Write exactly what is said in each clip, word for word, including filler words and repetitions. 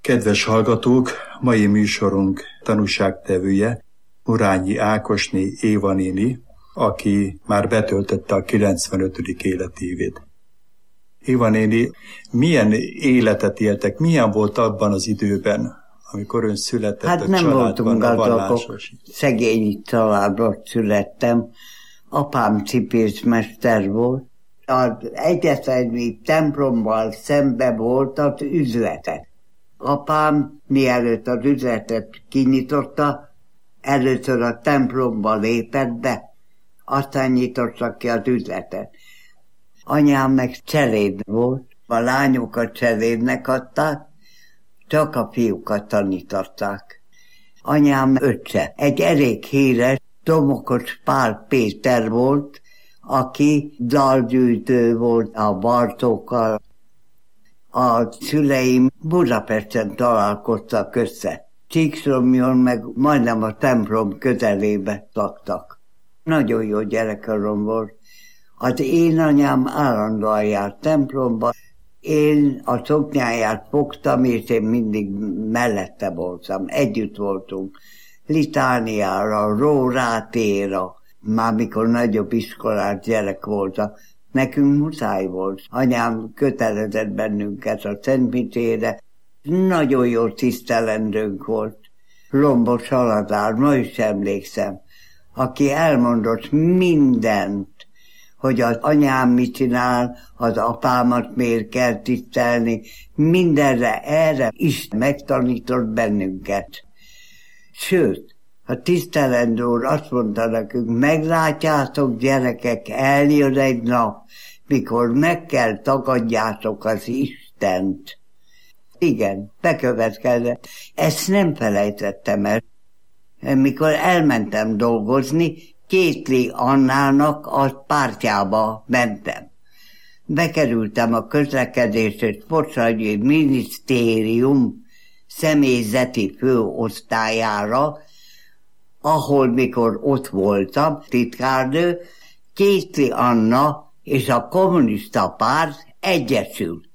Kedves hallgatók, mai műsorunk tanúságtevője Murányi Ákosné Éva néni, aki már betöltötte a kilencvenötödik életévét. Éva néni, milyen életet éltek, milyen volt abban az időben, amikor ön született hát a nem családban, a vallásos? Szegény családban születtem. Apám cipészmester volt. Az egyetemi templommal szembe volt az üzletet. Apám mielőtt az üzletet kinyitotta, először a templomba lépett be, aztán nyitotta ki az üzletet. Anyám meg cseléd volt, a lányokat cselédnek adták, csak a fiúkat tanították. Anyám öccse, egy elég híres Domokos Pál Péter volt, aki dalgyűjtő volt a Bartókkal. A szüleim Budapesten találkoztak össze. Csíkszomjon meg majdnem a templom közelébe laktak. Nagyon jó gyerekkorom volt. Az én anyám állandóan járt templomba, én a szoknyáját fogtam, és én mindig mellette voltam, együtt voltunk. Litániára, rórátéra, már mikor nagyobb iskolás gyerek voltam, nekünk muszáj volt. Anyám kötelezett bennünket a szentmisére, nagyon jó tisztelendőnk volt. Lombos Haladár, ma is emlékszem, aki elmondott mindent, hogy az anyám mit csinál, az apámat miért kell tisztelni, mindenre erre is megtanított bennünket. Sőt, a tisztelendő úr azt mondta nekünk, meglátjátok gyerekek, eljön egy nap, mikor meg kell tagadjátok az Istent. Igen, bekövetkezett. Ezt nem felejtettem el. Mikor elmentem dolgozni, Kétli Annának a pártjába mentem. Bekerültem a közlekedés és sportügyi minisztérium személyzeti főosztályára, ahol mikor ott voltam, titkárnő, Kétli Anna és a kommunista párt egyesült.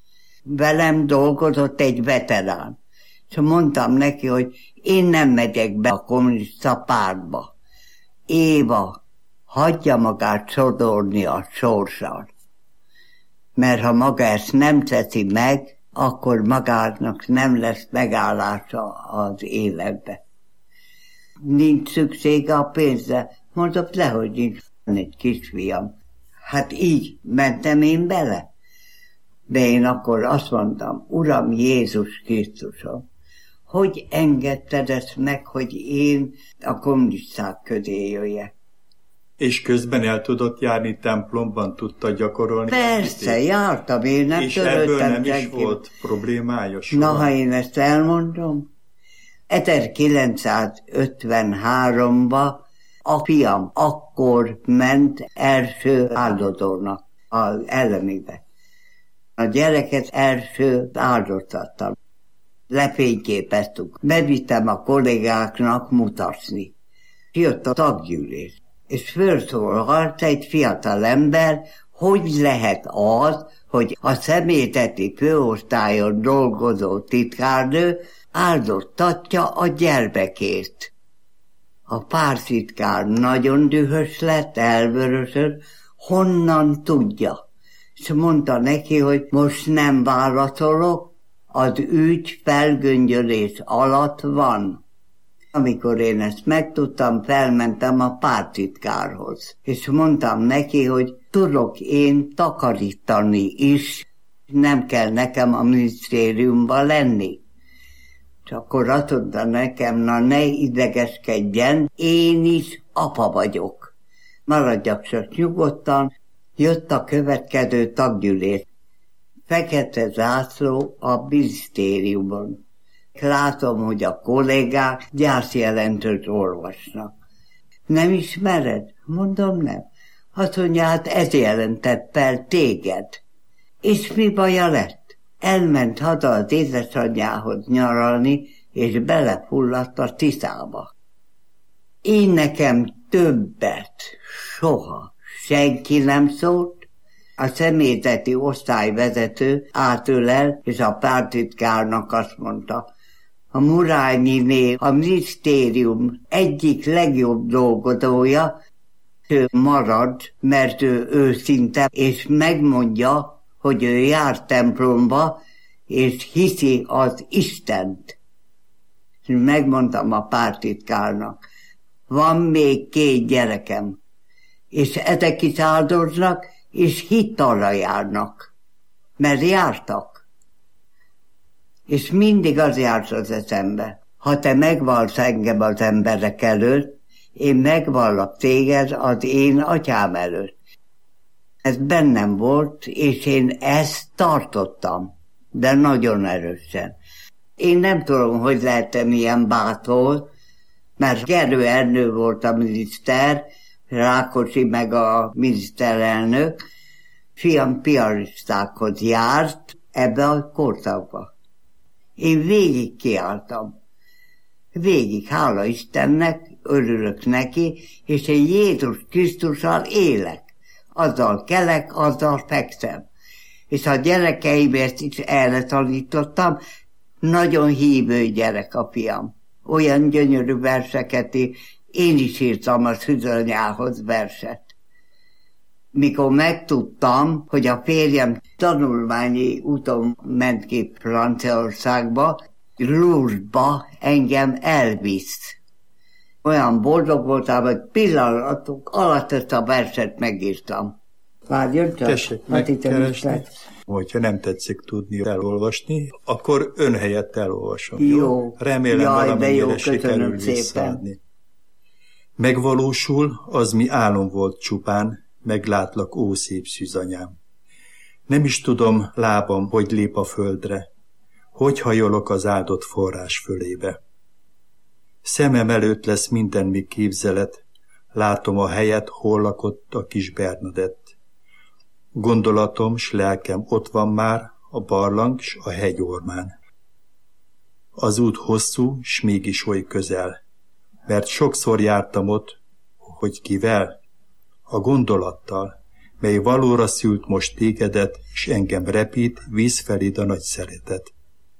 Velem dolgozott egy veterán, és mondtam neki, hogy én nem megyek be a kommunista pártba. Éva, hagyja magát sodorni a sorssal, mert ha maga ezt nem teszi meg, akkor magának nem lesz megállása az életbe. Nincs szüksége a pénzre, mondok le, hogy nincs egy kisfiam. Hát így mentem én bele. De én akkor azt mondtam, Uram Jézus Krisztusom, hogy engedted ezt meg, hogy én a kommunisták közé jöjjek? És közben el tudott járni templomban, tudta gyakorolni? Persze, jártam, én nem és törődtem. És ebből nem senki. is volt problémája soha? Na, ha én ezt elmondom, ezerkilencszázötvenháromban a fiam akkor ment első áldozónak az elemibe. A gyereket első áldoztattam. Lefényképeztük. Bevittem a kollégáknak mutatni. Jött a taggyűlés, és fölszólalt egy fiatal ember, hogy lehet az, hogy a személyzeti főosztályon dolgozó titkárnő áldoztatja a gyermekét. A pártitkár nagyon dühös lett, elvörösöd, honnan tudja. És mondta neki, hogy most nem válaszolok, az ügy felgöngyölés alatt van. Amikor én ezt megtudtam, felmentem a pártitkárhoz, és mondtam neki, hogy tudok én takarítani is, nem kell nekem a minisztériumban lenni. És akkor azt mondta nekem, na ne idegeskedjen, én is apa vagyok. Maradjak csak nyugodtan, jött a következő taggyűlés. Fekete zászló a minisztériumon. Látom, hogy a kollégák gyászjelentőt olvasnak. Nem ismered? Mondom, nem. Azt mondja, hát ez jelentett fel téged. És mi baja lett? Elment haza az édesanyjához nyaralni, és belefulladt a Tiszába. Én nekem többet soha senki nem szólt, A személyzeti osztályvezető átölel, és a pártitkárnak azt mondta, a Murányiné a minisztérium egyik legjobb dolgozója, ő marad, mert ő őszinte, és megmondja, hogy ő jár templomba, és hiszi az Istent. És megmondtam a pártitkárnak, van még két gyerekem, és ezek is áldoznak, és hittalra járnak, mert jártak. És mindig az járt az eszembe, ha te megvallsz engem az emberek előtt, én megvallak téged az én atyám előtt. Ez bennem volt, és én ezt tartottam, de nagyon erősen. Én nem tudom, hogy lehetem ilyen bátor, mert Gerő Ernő volt a miniszter, Rákosi meg a miniszterelnök, fiam piaristákhoz járt ebbe a korszakba. Én végig kiálltam. Végig, hála Istennek, örülök neki, és én Jézus Krisztussal élek. Azzal kelek, azzal fekszem. És a gyerekeimért is erre tanítottam, nagyon hívő gyerek a fiam. Olyan gyönyörű verseket, én is írtam a szűzanyához verset. Mikor megtudtam, hogy a férjem tanulmányi úton ment ki Franciaországba, Lourdesba engem elvisz. Olyan boldog voltam, hogy pillanatok alatt ezt a verset megírtam. Várjon csak, tessék megkeresni. Hogyha nem tetszik tudni elolvasni, akkor ön helyett elolvasom. Jó. jó? Remélem Jaj, valamennyire sikerül visszaadni. Megvalósul, az mi álom volt csupán, meglátlak, ó szép szűzanyám. Nem is tudom, lábam, hogy lép a földre, hogy hajolok az áldott forrás fölébe. Szemem előtt lesz minden mi képzelet, látom a helyet, hol lakott a kis Bernadett. Gondolatom s lelkem ott van már, a barlang s a hegyormán. Az út hosszú, s mégis oly közel, mert sokszor jártam ott, hogy kivel? A gondolattal, mely valóra szült most tégedet, s engem repít, víz feléd a nagy szeretet.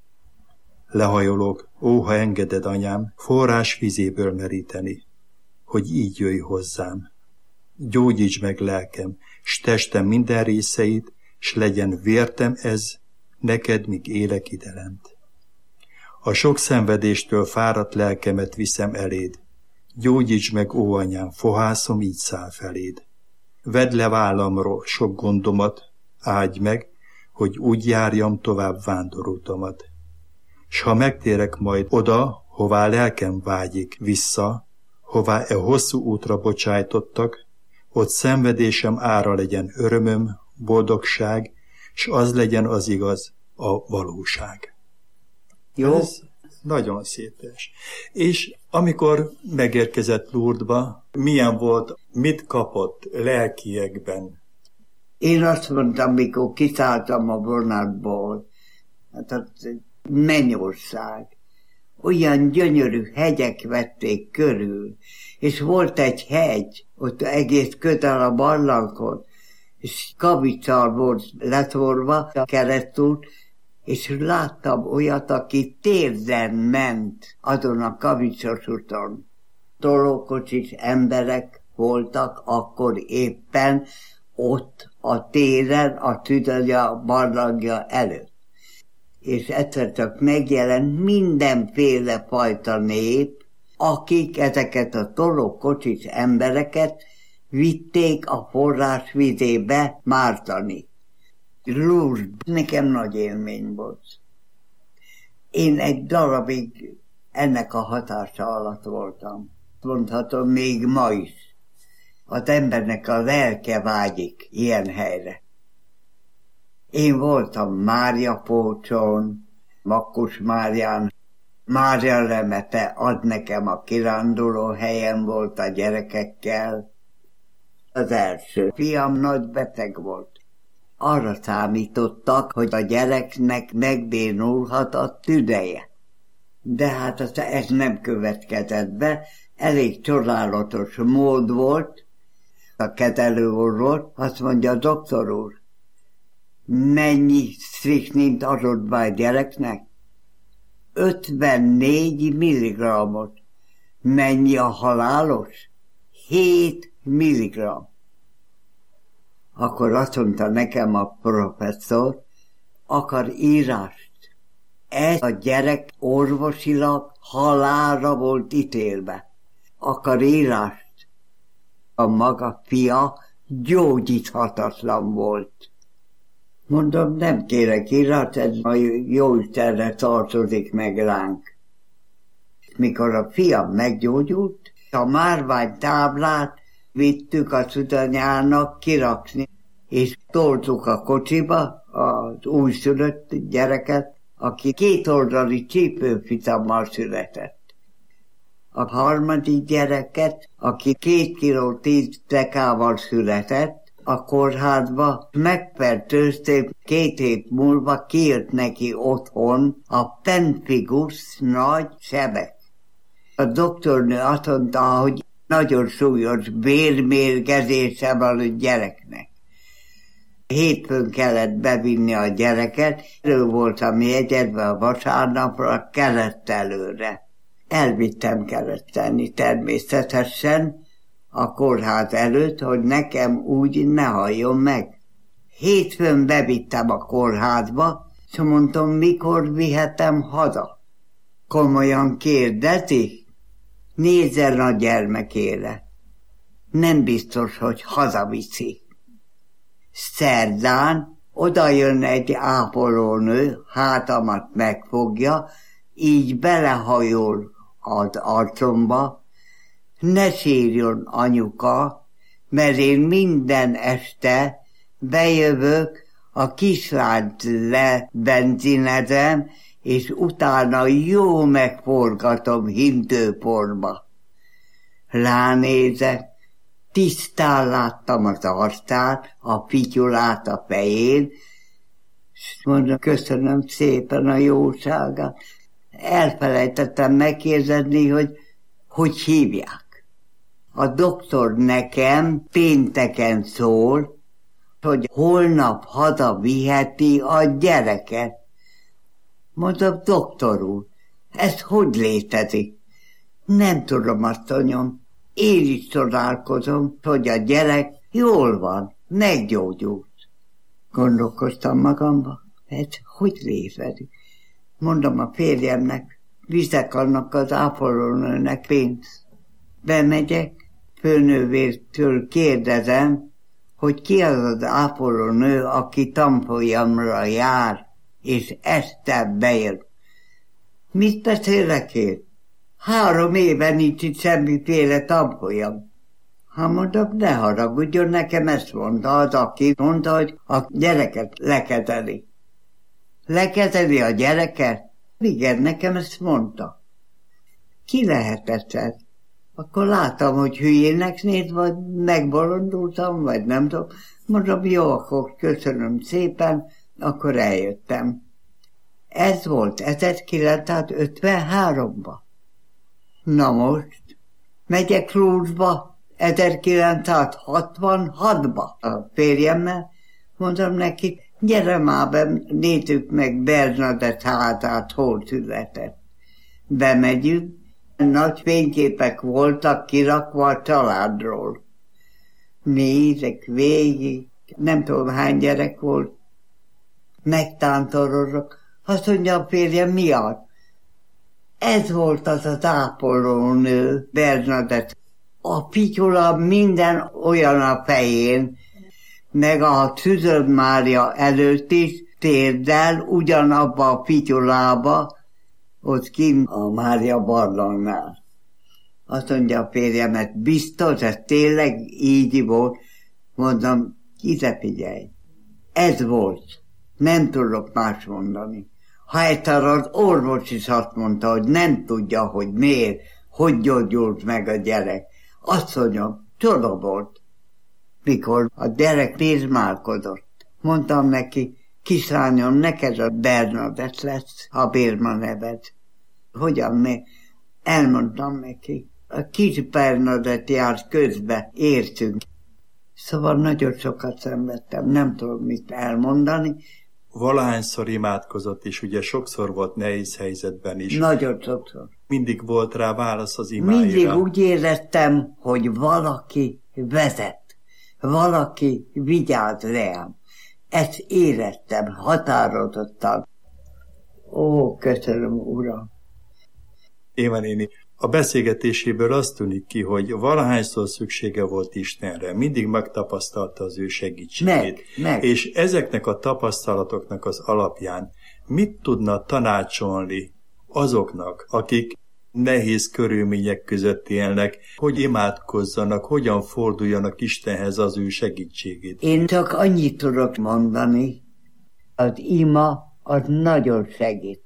Lehajolok, ó, ha engeded, anyám, forrás vizéből meríteni, hogy így jöjj hozzám. Gyógyíts meg lelkem, s testem minden részeit, s legyen vértem ez, neked, míg élek idelent. A sok szenvedéstől fáradt lelkemet viszem eléd, gyógyíts meg, ó anyám, fohászom így száll feléd. Vedd le vállamról sok gondomat, áldj meg, hogy úgy járjam tovább vándorútomat. S ha megtérek majd oda, hová lelkem vágyik vissza, hová e hosszú útra bocsájtottak, ott szenvedésem ára legyen örömöm, boldogság, s az legyen az igaz, a valóság. Jó. Ez nagyon szép vers. És amikor megérkezett Lourdesba, milyen volt, mit kapott lelkiekben? Én azt mondtam, mikor kiszálltam a vonatból, hát az mennyország. Olyan gyönyörű hegyek vették körül, és volt egy hegy, ott egész közel a barlangon, és kavicsal volt letvorva a keresztút, és láttam olyat, aki térden ment azon a kavicsos úton. Tolókocsis emberek voltak akkor éppen ott a téren, a tüdőja barlangja előtt. És egyszer csak megjelent mindenféle fajta nép, akik ezeket a tolókocsis embereket vitték a forrás vizébe mártani. Lourdes nekem nagy élmény volt. Én egy darabig ennek a hatása alatt voltam. Mondhatom, még ma is. Az embernek a lelke vágyik ilyen helyre. Én voltam Mária Pócson, Makkus Márián, Mária Lemete ad nekem a kiránduló helyen volt a gyerekekkel. Az első fiam nagy beteg volt. Arra számítottak, hogy a gyereknek megbénulhat a tüdeje. De hát ez nem következett be, elég csodálatos mód volt. A kezelőorvos azt mondja, doktor úr, mennyi strichnint adott be a gyereknek? ötvennégy milligrammot. Mennyi a halálos? hét milligramm. Akkor azt mondta nekem a professzor, akar írást. Ez a gyerek orvosilag halálra volt ítélve. Akar írást. A maga fia gyógyíthatatlan volt. Mondom, nem kérek írást, ez a Jóistenre tartozik meg ránk. Mikor a fiam meggyógyult, a márványtáblát vittük a szüdanyának kirakni, és toltuk a kocsiba az újszülött gyereket, aki kétoldali csípőfitammal született. A harmadik gyereket, aki két kiló tíz dekával született, a kórházba megfertőzték, két hét múlva kijött neki otthon a pemphigus nagy sebek. A doktornő azt mondta, hogy nagyon súlyos bérmérgezése van a gyereknek. Hétfőn kellett bevinni a gyereket, elő voltam jegyedve a vasárnapra Keresztelőre. Elvittem Keresztelni természetesen a kórház előtt, hogy nekem úgy ne halljon meg. Hétfőn bevittem a kórházba, és mondtam, mikor vihetem haza. Komolyan kérdezi? Nézzen a gyermekére. Nem biztos, hogy hazaviszi. Szerdán oda jön egy ápolónő, hátamat megfogja, így belehajol az arcomba. Ne sírjon, anyuka, mert én minden este bejövök, a kislányt lebenzinezem, és utána jó megforgatom hintőporba. Ránézek, tisztán láttam az arcát, a fityulát a fején, és mondom, köszönöm szépen a jóságát. Elfelejtettem megkérdezni, hogy hogy hívják. A doktor nekem pénteken szól, hogy holnap haza viheti a gyereket. Mondom, doktor úr, ez hogy létezik? Nem tudom, asszonyom. Én is csodálkozom, hogy a gyerek jól van, meggyógyult. Gondolkoztam magamba, ez hogy létezik? Mondom a férjemnek, viszek annak az ápolónőnek pénzt. Bemegyek, főnővértől kérdezem, hogy ki az az ápolónő, aki tanfolyamra jár, és este bejön. Mit beszélek én? Három éve nincs itt semmiféle tanfolyam. Ha mondom, ne haragudjon, nekem ezt mondta az, aki mondta, hogy a gyereket lekezeli. Lekezeli a gyereket? Igen, nekem ezt mondta. Ki lehetett ez? Akkor láttam, hogy hülyének néz, vagy megbolondultam, vagy nem tudom. Mondom, jó, akkor köszönöm szépen, akkor eljöttem. Ez volt ezerkilencszázötvenháromban. Na most, megyek Lourdes-ba ezerkilencszázhatvanhatba a férjemmel, mondom neki, gyere már be, nézzük meg Bernadett házát, hol született. Bemegyünk, nagy fényképek voltak kirakva a családról. Nézek végig, nem tudom hány gyerek volt, megtántorozok. Azt mondja a férjem, mi az? Ez volt az az ápolónő, Bernadett. A pityula minden olyan a fején, meg a Szűződ Mária előtt is térdel, ugyanabba a pityulába, ott kint a Mária barlangnál. Azt mondja a férjemet, biztos, ez tényleg így volt. Mondom, ide figyelj, ez volt. Nem tudok más mondani. Ha egyszer az orvos is azt mondta, hogy nem tudja, hogy miért, hogy gyógyult meg a gyerek. Azt mondjam, csoda volt. Mikor a gyerek bérmálkodott, mondtam neki, kislányom, neked a Bernadett lesz a bérma neved. Hogyan mi? Elmondtam neki. A kis Bernadett járt közbe, értünk. Szóval nagyon sokat szenvedtem, nem tudom mit elmondani. Valahányszor imádkozott, és ugye sokszor volt nehéz helyzetben is. Nagyon sokszor. Mindig volt rá válasz az imáira. Mindig úgy éreztem, hogy valaki vezet, valaki vigyáz rám. Ezt éreztem határozottan. Ó, köszönöm, Uram! Éva néni, a beszélgetéséből azt tűnik ki, hogy valahányszor szüksége volt Istenre, mindig megtapasztalta az ő segítségét. Meg, meg. És ezeknek a tapasztalatoknak az alapján mit tudna tanácsolni azoknak, akik nehéz körülmények között élnek, hogy imádkozzanak, hogyan forduljanak Istenhez az ő segítségét? Én csak annyit tudok mondani, az ima az nagyon segít.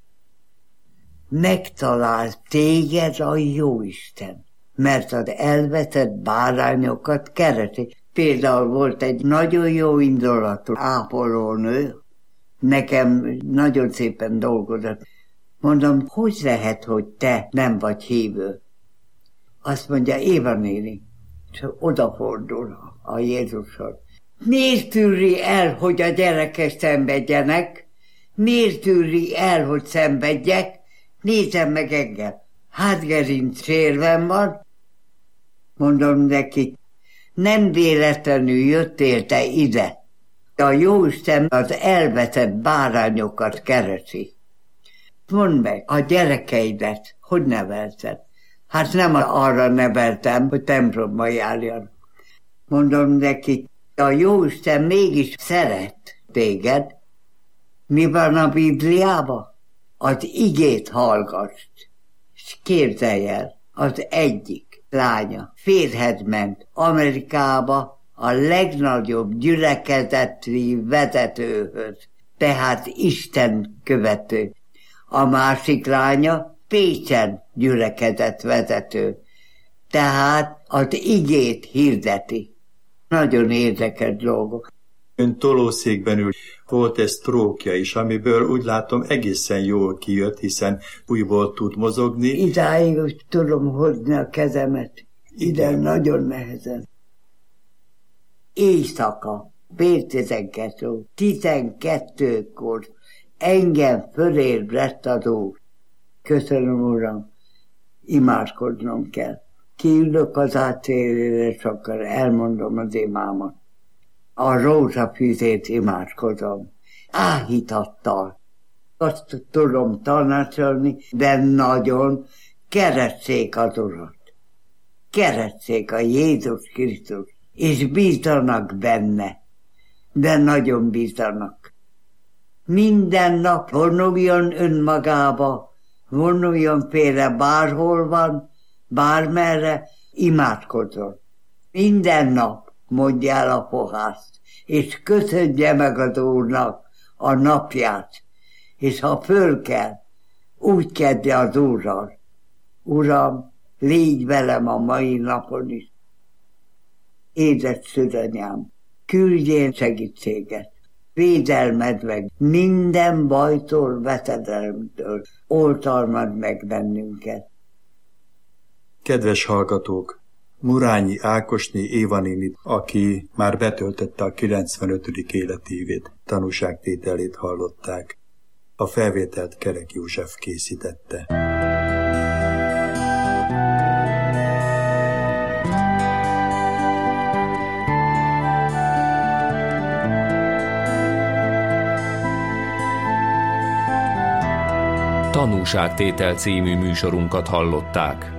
Megtalál téged a Jóisten, mert az elvetett bárányokat keresi. Például volt egy nagyon jó indulatú ápolónő, nekem nagyon szépen dolgozott. Mondom, hogy lehet, hogy te nem vagy hívő? Azt mondja, Éva néni, és odafordul a Jézushoz. Miért tűri el, hogy a gyerekek szenvedjenek? Miért tűri el, hogy szenvedjek? Nézem meg engem. Hátgerinc sérvem van. Mondom neki, nem véletlenül jöttél te ide. A Jóisten az elvetett bárányokat keresi. Mondd meg, a gyerekeidet hogy nevelted? Hát nem arra neveltem, hogy templomba járjan. Mondom neki, a Jóisten mégis szeret téged. Mi van a Bibliában? Az igét hallgass. És képzelj el, az egyik lánya férhez ment Amerikába a legnagyobb gyülekezeti vezetőhöz, tehát Isten követő. A másik lánya Pécsen gyülekezett vezető, tehát az igét hirdeti. Nagyon érdekes dolgok. Ön tolószékben ül, volt egy sztrókja is, amiből úgy látom egészen jól kijött, hiszen újból tud mozogni. Idáig úgy tudom hozni a kezemet. Ide igen. Nagyon nehezen. Éjszaka, fél tizenkettő, tizenkettőkor engem fölébredt az Úr. Köszönöm, Uram, imádkoznom kell. Kiülök az átélére, és akkor elmondom az imámat. A rózsafűzét imádkozom. Áhítattal. Azt tudom tanácsolni, de nagyon keressék az Urat. Keressék a Jézus Krisztus, és bízzanak benne. De nagyon bízzanak. Minden nap vonuljon önmagába, vonuljon félre bárhol van, bármerre, imádkozzon. Minden nap mondja el a pohászt, és köszönje meg az Úrnak a napját, és ha föl kell, úgy kezdje az Úrral. Uram, légy velem a mai napon is. Édes szülanyám, küldjél segítséget, védelmed meg minden bajtól, veszedelemtől, oltalmad meg bennünket. Kedves hallgatók! Murányi Ákosné Éva néni, aki már betöltötte a kilencvenötödik életévét, tanúságtételét hallották. A felvételt Kerek József készítette. Tanúságtétel című műsorunkat hallották.